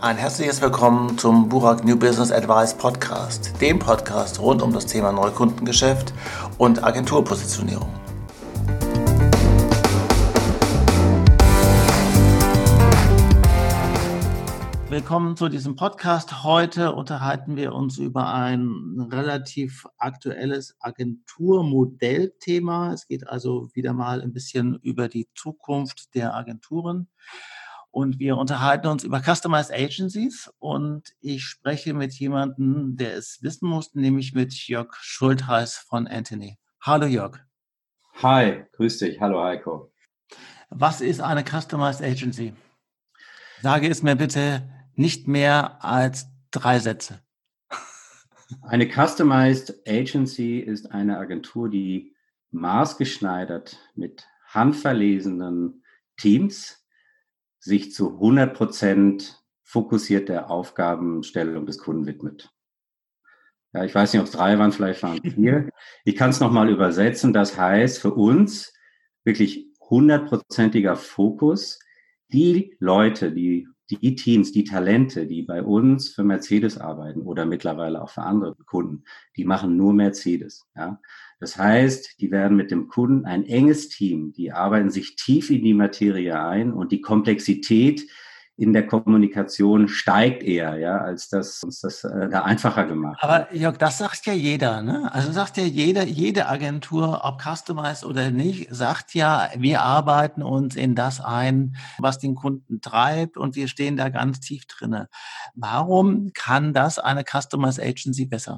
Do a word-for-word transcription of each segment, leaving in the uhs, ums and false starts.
Ein herzliches Willkommen zum Burak New Business Advice Podcast, dem Podcast rund um das Thema Neukundengeschäft und Agenturpositionierung. Willkommen zu diesem Podcast. Heute unterhalten wir uns über ein relativ aktuelles Agenturmodellthema. Es geht also wieder mal ein bisschen über die Zukunft der Agenturen. Und wir unterhalten uns über Customized Agencies und ich spreche mit jemandem, der es wissen muss, nämlich mit Jörg Schultheis von Antony. Hallo Jörg. Hi, grüß dich. Hallo Heiko. Was ist eine Customized Agency? Sage es mir bitte nicht mehr als drei Sätze. Eine Customized Agency ist eine Agentur, die maßgeschneidert mit handverlesenen Teams sich zu hundert Prozent fokussiert der Aufgabenstellung des Kunden widmet. Ja, ich weiß nicht, ob es drei waren, vielleicht waren es vier. Ich kann es nochmal übersetzen. Das heißt für uns wirklich hundertprozentiger Fokus. Die Leute, die, die Teams, die Talente, die bei uns für Mercedes arbeiten oder mittlerweile auch für andere Kunden, die machen nur Mercedes. Ja. Das heißt, die werden mit dem Kunden ein enges Team, die arbeiten sich tief in die Materie ein und die Komplexität in der Kommunikation steigt eher, ja, als dass uns das äh, da einfacher gemacht wird. Aber Jörg, das sagt ja jeder, ne? Also sagt ja jeder, jede Agentur, ob customized oder nicht, sagt ja, wir arbeiten uns in das ein, was den Kunden treibt und wir stehen da ganz tief drinne. Warum kann das eine Customized Agency besser?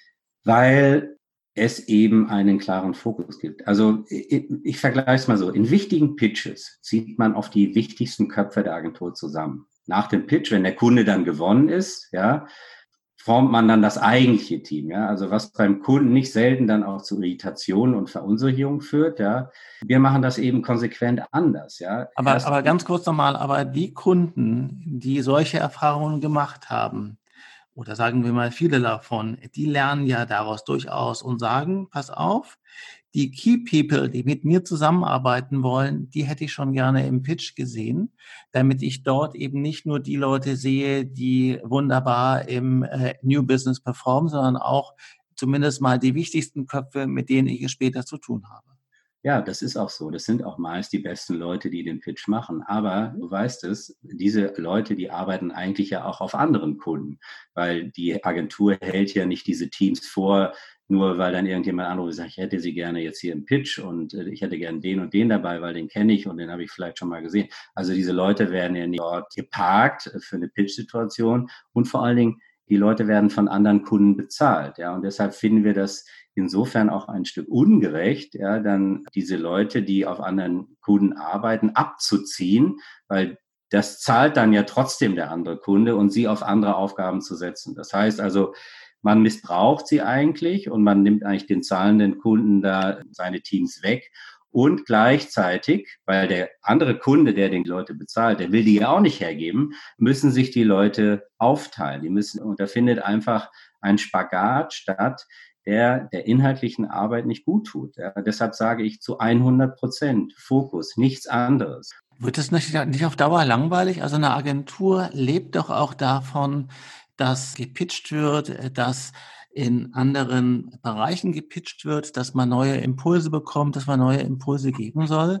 Weil es eben einen klaren Fokus gibt. Also ich, ich vergleiche es mal so. In wichtigen Pitches zieht man oft die wichtigsten Köpfe der Agentur zusammen. Nach dem Pitch, wenn der Kunde dann gewonnen ist, ja, formt man dann das eigentliche Team. Ja, also was beim Kunden nicht selten dann auch zu Irritationen und Verunsicherung führt. Ja, wir machen das eben konsequent anders. Ja, aber, aber ganz kurz nochmal, aber die Kunden, die solche Erfahrungen gemacht haben, oder sagen wir mal viele davon, die lernen ja daraus durchaus und sagen, pass auf, die Key People, die mit mir zusammenarbeiten wollen, die hätte ich schon gerne im Pitch gesehen, damit ich dort eben nicht nur die Leute sehe, die wunderbar im äh, New Business performen, sondern auch zumindest mal die wichtigsten Köpfe, mit denen ich es später zu tun habe. Ja, das ist auch so. Das sind auch meist die besten Leute, die den Pitch machen. Aber du weißt es, diese Leute, die arbeiten eigentlich ja auch auf anderen Kunden, weil die Agentur hält ja nicht diese Teams vor, nur weil dann irgendjemand anruft und sagt, ich hätte sie gerne jetzt hier im Pitch und ich hätte gerne den und den dabei, weil den kenne ich und den habe ich vielleicht schon mal gesehen. Also diese Leute werden ja nicht dort geparkt für eine Pitch-Situation und vor allen Dingen, die Leute werden von anderen Kunden bezahlt. Ja, und deshalb finden wir das insofern auch ein Stück ungerecht, ja, dann diese Leute, die auf anderen Kunden arbeiten, abzuziehen, weil das zahlt dann ja trotzdem der andere Kunde und sie auf andere Aufgaben zu setzen. Das heißt also, man missbraucht sie eigentlich und man nimmt eigentlich den zahlenden Kunden da seine Teams weg. Und gleichzeitig, weil der andere Kunde, der den Leute bezahlt, der will die ja auch nicht hergeben, müssen sich die Leute aufteilen. Die müssen, und da findet einfach ein Spagat statt, der der inhaltlichen Arbeit nicht gut tut. Ja, deshalb sage ich zu hundert Prozent Fokus, nichts anderes. Wird es nicht, nicht auf Dauer langweilig? Also eine Agentur lebt doch auch davon, dass gepitcht wird, dass in anderen Bereichen gepitcht wird, dass man neue Impulse bekommt, dass man neue Impulse geben soll.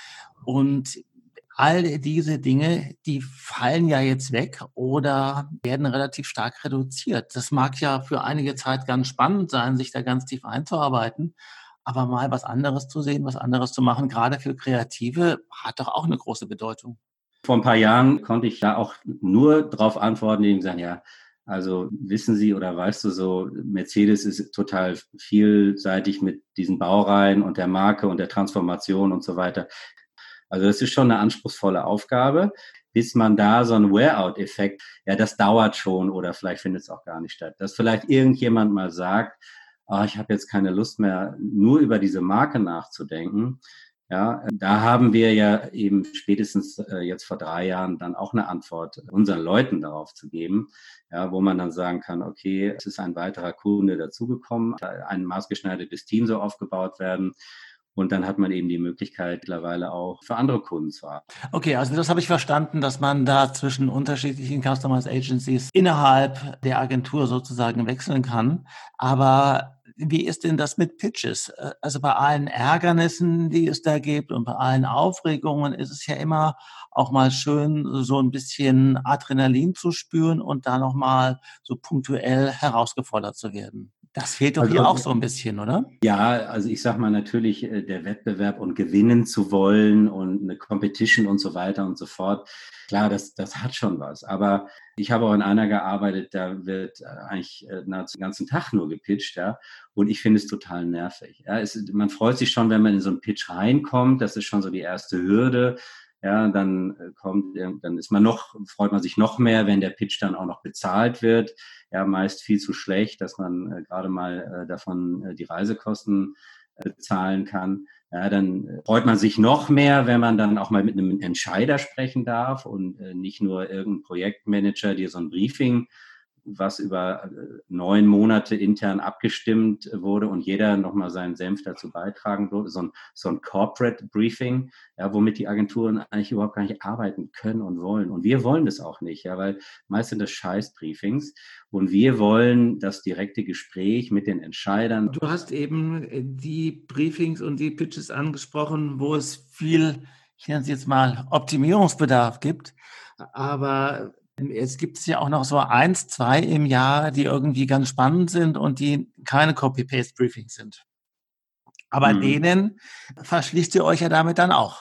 Und all diese Dinge, die fallen ja jetzt weg oder werden relativ stark reduziert. Das mag ja für einige Zeit ganz spannend sein, sich da ganz tief einzuarbeiten. Aber mal was anderes zu sehen, was anderes zu machen, gerade für Kreative, hat doch auch eine große Bedeutung. Vor ein paar Jahren konnte ich da auch nur darauf antworten, die sagen, ja, also wissen Sie oder weißt du so, Mercedes ist total vielseitig mit diesen Baureihen und der Marke und der Transformation und so weiter. Also das ist schon eine anspruchsvolle Aufgabe. Bis man da so einen Wear-out-Effekt, ja, das dauert schon oder vielleicht findet es auch gar nicht statt. Dass vielleicht irgendjemand mal sagt, oh, ich habe jetzt keine Lust mehr, nur über diese Marke nachzudenken. Ja, da haben wir ja eben spätestens äh, jetzt vor drei Jahren dann auch eine Antwort unseren Leuten darauf zu geben, ja, wo man dann sagen kann, okay, es ist ein weiterer Kunde dazugekommen, ein maßgeschneidertes Team soll aufgebaut werden. Und dann hat man eben die Möglichkeit, mittlerweile auch für andere Kunden zu arbeiten. Okay, also das habe ich verstanden, dass man da zwischen unterschiedlichen Customized Agencies innerhalb der Agentur sozusagen wechseln kann. Aber wie ist denn das mit Pitches? Äh, Also bei allen Ärgernissen, die es da gibt und bei allen Aufregungen ist es ja immer auch mal schön, so ein bisschen Adrenalin zu spüren und da nochmal so punktuell herausgefordert zu werden. Das fehlt doch hier auch Also so ein bisschen, oder? ja, also ich sage mal natürlich, äh, der Wettbewerb und gewinnen zu wollen und eine Competition und so weiter und so fort. Klar, das, das hat schon was. Aber ich habe auch in einer gearbeitet, da wird äh, eigentlich äh, nahezu den ganzen Tag nur gepitcht, ja. Und ich finde es total nervig. Ja, es, man freut sich schon, wenn man in so einen Pitch reinkommt. Das ist schon so die erste Hürde. Ja, dann äh, kommt, äh, dann ist man noch, freut man sich noch mehr, wenn der Pitch dann auch noch bezahlt wird. Ja, meist viel zu schlecht, dass man äh, gerade mal äh, davon äh, die Reisekosten äh, bezahlen kann. Ja, dann äh, freut man sich noch mehr, wenn man dann auch mal mit einem Entscheider sprechen darf und äh, nicht nur irgendein Projektmanager dir so ein Briefing, was über äh, neun Monate intern abgestimmt wurde und jeder nochmal seinen Senf dazu beitragen würde, so ein, so ein Corporate Briefing, ja, womit die Agenturen eigentlich überhaupt gar nicht arbeiten können und wollen. Und wir wollen das auch nicht, ja, weil meist sind das Scheiß-Briefings und wir wollen das direkte Gespräch mit den Entscheidern. Du hast eben äh, die Briefings und die Pitches angesprochen, wo es viel, ich nenne es jetzt mal, Optimierungsbedarf gibt. Aber es gibt ja auch noch so eins, zwei im Jahr, die irgendwie ganz spannend sind und die keine Copy-Paste-Briefings sind. Aber Hm. denen verschließt ihr euch ja damit dann auch.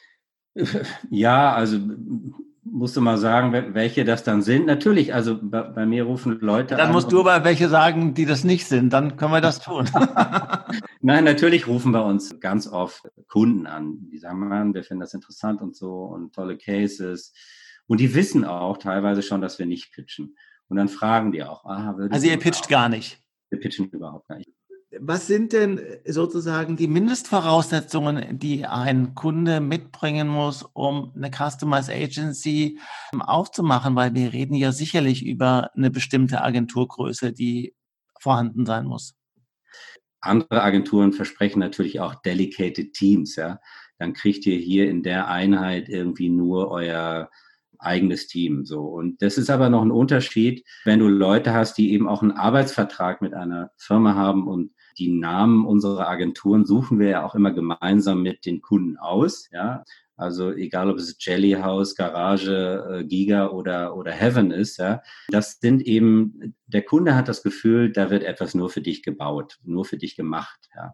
Ja, also musst du mal sagen, welche das dann sind. Natürlich, also bei, bei mir rufen Leute Dann an musst du und aber welche sagen, die das nicht sind. Dann können wir das tun. nein, natürlich rufen bei uns ganz oft Kunden an. Die sagen, Mann, wir finden das interessant und so und tolle Cases. Und die wissen auch teilweise schon, dass wir nicht pitchen. Und dann fragen die auch, ah, würdet Also ihr ihr uns pitcht auch? gar nicht. Wir pitchen überhaupt gar nicht. Was sind denn sozusagen die Mindestvoraussetzungen, die ein Kunde mitbringen muss, um eine Customized Agency aufzumachen? Weil wir reden ja sicherlich über eine bestimmte Agenturgröße, die vorhanden sein muss. Andere Agenturen versprechen natürlich auch dedicated Teams, ja. Dann kriegt ihr hier in der Einheit irgendwie nur euer eigenes Team, so. Und das ist aber noch ein Unterschied, wenn du Leute hast, die eben auch einen Arbeitsvertrag mit einer Firma haben und die Namen unserer Agenturen suchen wir ja auch immer gemeinsam mit den Kunden aus, ja. Also egal, ob es Jelly House, Garage, Giga oder, oder Heaven ist, ja. Das sind eben, der Kunde hat das Gefühl, da wird etwas nur für dich gebaut, nur für dich gemacht, ja.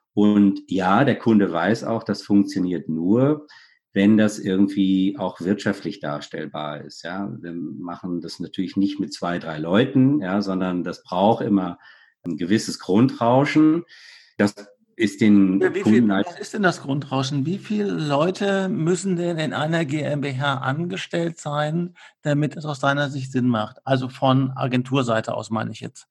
Und ja, der Kunde weiß auch, das funktioniert nur, wenn das irgendwie auch wirtschaftlich darstellbar ist, ja. Wir machen das natürlich nicht mit zwei, drei Leuten, ja, sondern das braucht immer ein gewisses Grundrauschen. Das ist den Wie viel, Kunden halt. was ist denn das Grundrauschen? Wie viele Leute müssen denn in einer GmbH angestellt sein, damit es aus deiner Sicht Sinn macht? Also von Agenturseite aus meine ich jetzt.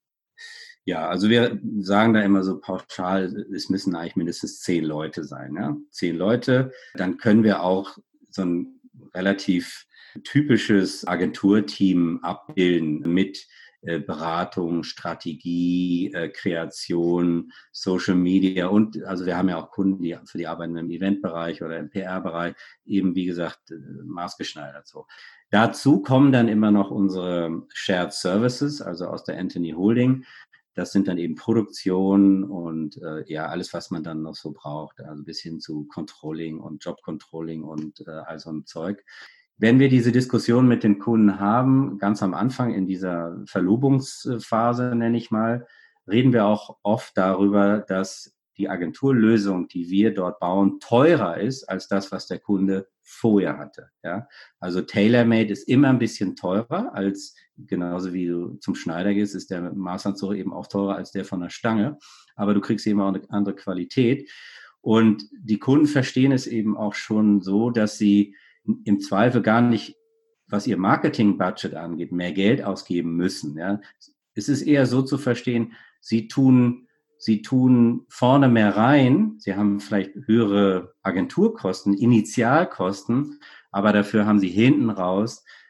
Ja, also wir sagen da immer so pauschal, es müssen eigentlich mindestens zehn Leute sein. Ja? Zehn Leute, dann können wir auch so ein relativ typisches Agenturteam abbilden mit äh, Beratung, Strategie, äh, Kreation, Social Media und also wir haben ja auch Kunden, die für die arbeiten im Eventbereich oder im P R-Bereich, eben wie gesagt äh, maßgeschneidert so. Dazu kommen dann immer noch unsere Shared Services, also aus der Anthony Holding. Das sind dann eben Produktion und äh, ja, alles, was man dann noch so braucht, also bis hin zu Controlling und Job-Controlling und äh, all so ein Zeug. Wenn wir diese Diskussion mit den Kunden haben, ganz am Anfang in dieser Verlobungsphase, nenne ich mal, reden wir auch oft darüber, dass die Agenturlösung, die wir dort bauen, teurer ist als das, was der Kunde vorher hatte. Ja? Also TaylorMade ist immer ein bisschen teurer als, genauso wie du zum Schneider gehst, ist der Maßanzug eben auch teurer als der von der Stange. Aber du kriegst eben auch eine andere Qualität. Und die Kunden verstehen es eben auch schon so, dass sie im Zweifel gar nicht, was ihr Marketing-Budget angeht, mehr Geld ausgeben müssen. Ja? Es ist eher so zu verstehen, sie tun Sie tun vorne mehr rein, sie haben vielleicht höhere Agenturkosten, Initialkosten, aber dafür haben sie hinten raus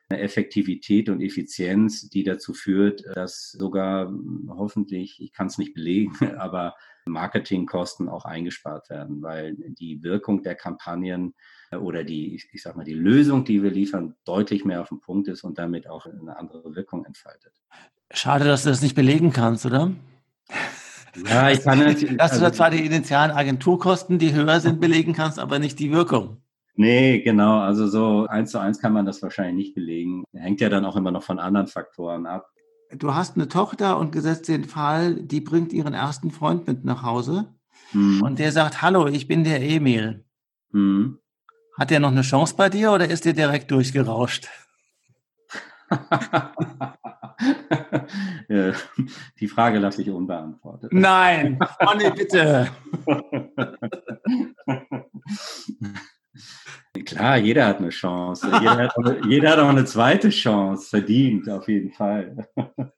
eine Effektivität und Effizienz, die dazu führt, dass sogar hoffentlich, ich kann es nicht belegen, aber Marketingkosten auch eingespart werden, weil die Wirkung der Kampagnen oder die, ich, ich sag mal, die Lösung, die wir liefern, deutlich mehr auf den Punkt ist und damit auch eine andere Wirkung entfaltet. Schade, dass du das nicht belegen kannst, oder? Ja, ich kann natürlich. Dass du da Also, zwar die initialen Agenturkosten, die höher sind, belegen kannst, aber nicht die Wirkung. nee, genau. Also so eins zu eins kann man das wahrscheinlich nicht belegen. Hängt ja dann auch immer noch von anderen Faktoren ab. Du hast eine Tochter und gesetzt den Fall, die bringt ihren ersten Freund mit nach Hause Hm. und der sagt, hallo, ich bin der Emil. Hm. Hat der noch eine Chance bei dir oder ist der direkt durchgerauscht? Die Frage lasse ich unbeantwortet. Nein, Ronny, bitte. Klar, jeder hat eine Chance. Jeder hat, auch, jeder hat auch eine zweite Chance, verdient, auf jeden Fall.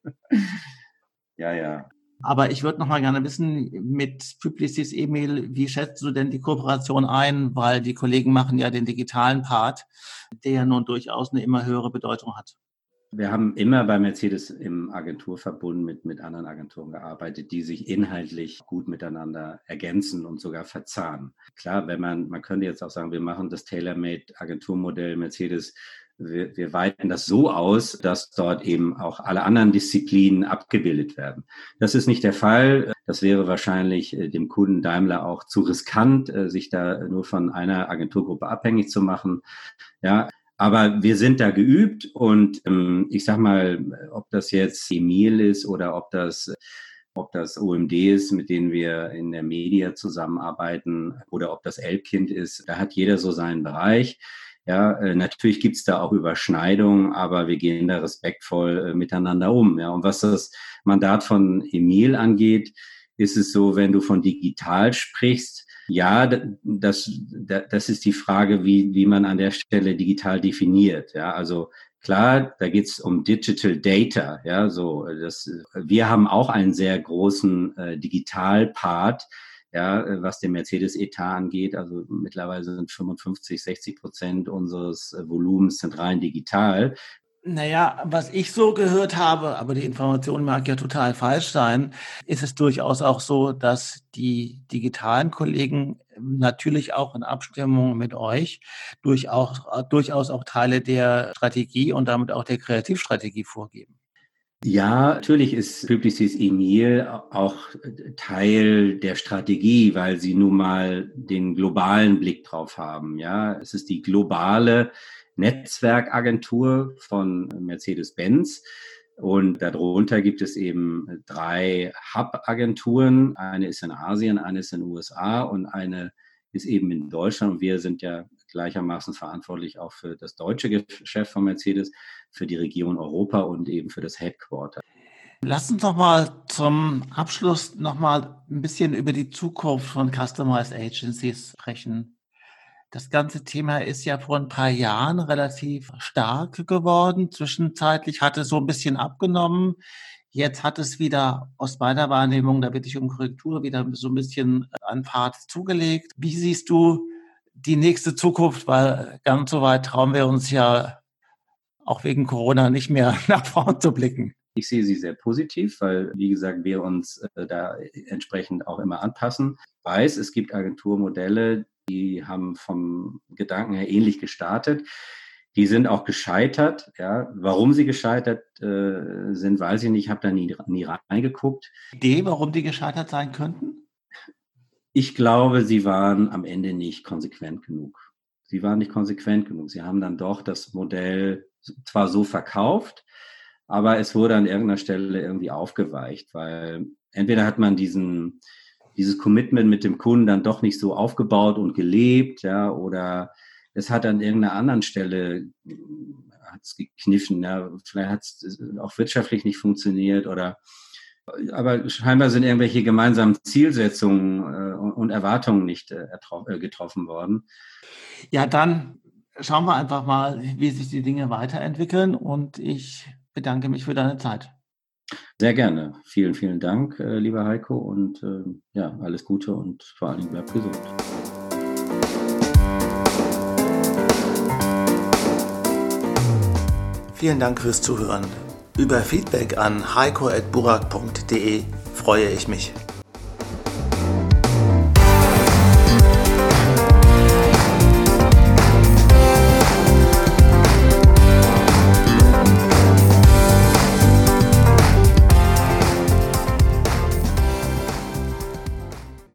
Ja, ja. Aber ich würde noch mal gerne wissen, mit Publicis Emil, wie schätzt du denn die Kooperation ein? Weil die Kollegen machen ja den digitalen Part, der ja nun durchaus eine immer höhere Bedeutung hat. Wir haben immer bei Mercedes im Agenturverbund mit, mit anderen Agenturen gearbeitet, die sich inhaltlich gut miteinander ergänzen und sogar verzahnen. Klar, wenn man, man könnte jetzt auch sagen, wir machen das Tailor-Made-Agenturmodell Mercedes, wir, wir weiten das so aus, dass dort eben auch alle anderen Disziplinen abgebildet werden. Das ist nicht der Fall. Das wäre wahrscheinlich dem Kunden Daimler auch zu riskant, sich da nur von einer Agenturgruppe abhängig zu machen. Ja, aber wir sind da geübt und ähm, ich sag mal, ob das jetzt Emil ist oder ob das, ob das O M D ist, mit denen wir in der Media zusammenarbeiten oder ob das Elbkind ist, da hat jeder so seinen Bereich. Ja, äh, natürlich gibt's da auch Überschneidungen, aber wir gehen da respektvoll äh, miteinander um. Ja, und was das Mandat von Emil angeht, ist es so, wenn du von digital sprichst, ja, das, das ist die Frage, wie, wie man an der Stelle digital definiert. Ja, also klar, da geht's um Digital Data. Ja, so das. Wir haben auch einen sehr großen äh, Digital-Part, ja, was den Mercedes-Etat angeht. Also mittlerweile sind fünfundfünfzig, sechzig Prozent unseres äh, Volumens sind rein digital. Naja, was ich so gehört habe, aber die Information mag ja total falsch sein, ist es durchaus auch so, dass die digitalen Kollegen natürlich auch in Abstimmung mit euch durchaus, durchaus auch Teile der Strategie und damit auch der Kreativstrategie vorgeben. Ja, natürlich ist Publicis Emil auch Teil der Strategie, weil sie nun mal den globalen Blick drauf haben. Ja, es ist die globale Netzwerkagentur von Mercedes-Benz. Und darunter gibt es eben drei Hub-Agenturen. Eine ist in Asien, eine ist in den U S A und eine ist eben in Deutschland. Und wir sind ja gleichermaßen verantwortlich auch für das deutsche Geschäft von Mercedes, für die Region Europa und eben für das Headquarter. Lass uns noch mal zum Abschluss noch mal ein bisschen über die Zukunft von Customized Agencies sprechen. Das ganze Thema ist ja vor ein paar Jahren relativ stark geworden. Zwischenzeitlich hat es so ein bisschen abgenommen. Jetzt hat es wieder aus meiner Wahrnehmung, da bitte ich um Korrektur, wieder so ein bisschen an Fahrt zugelegt. Wie siehst du die nächste Zukunft? Weil ganz so weit trauen wir uns ja auch wegen Corona nicht mehr nach vorn zu blicken. Ich sehe sie sehr positiv, weil, wie gesagt, wir uns äh, da entsprechend auch immer anpassen. Ich weiß, es gibt Agenturmodelle, die haben vom Gedanken her ähnlich gestartet. Die sind auch gescheitert. Ja. Warum sie gescheitert äh, sind, weiß ich nicht. Ich habe da nie, nie reingeguckt. Idee, warum die gescheitert sein könnten? Ich glaube, sie waren am Ende nicht konsequent genug. Sie waren nicht konsequent genug. Sie haben dann doch das Modell zwar so verkauft, aber es wurde an irgendeiner Stelle irgendwie aufgeweicht, weil entweder hat man diesen, dieses Commitment mit dem Kunden dann doch nicht so aufgebaut und gelebt, ja, oder es hat an irgendeiner anderen Stelle hat es gekniffen, ja, vielleicht hat es auch wirtschaftlich nicht funktioniert oder aber scheinbar sind irgendwelche gemeinsamen Zielsetzungen äh, und Erwartungen nicht äh, getroffen worden. Ja, dann schauen wir einfach mal, wie sich die Dinge weiterentwickeln und ich bedanke mich für deine Zeit. Sehr gerne. Vielen, vielen Dank, äh, lieber Heiko und äh, ja, alles Gute und vor allen Dingen bleib gesund. Vielen Dank fürs Zuhören. Über Feedback an heiko at burak punkt de freue ich mich.